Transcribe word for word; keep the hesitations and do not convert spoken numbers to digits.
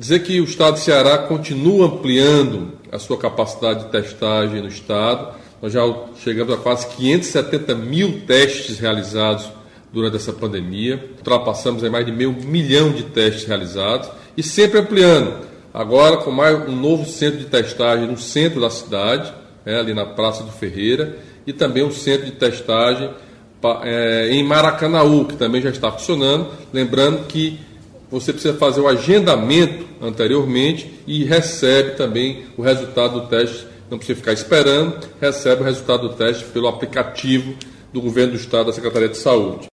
Dizer que o Estado do Ceará continua ampliando a sua capacidade de testagem no Estado. Nós já chegamos a quase quinhentos e setenta mil testes realizados durante essa pandemia. Ultrapassamos aí mais de meio milhão de testes realizados e sempre ampliando. Agora com mais um novo centro de testagem no centro da cidade, é, ali na Praça do Ferreira, e também um centro de testagem é, em Maracanaú, que também já está funcionando. Lembrando que você precisa fazer o agendamento anteriormente e recebe também o resultado do teste. Não precisa ficar esperando, recebe o resultado do teste pelo aplicativo do Governo do Estado, da Secretaria de Saúde.